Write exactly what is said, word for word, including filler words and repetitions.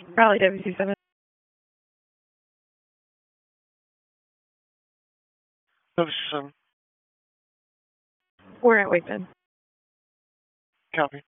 Probably W C seven. W seven. We're at Wakeman. Copy.